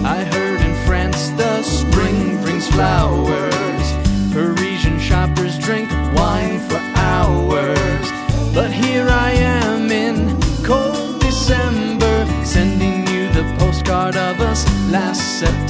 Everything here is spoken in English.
I heard in France the spring brings flowers. Parisian shoppers drink wine for hours. But here I am in cold December, sending you the postcard of us last September.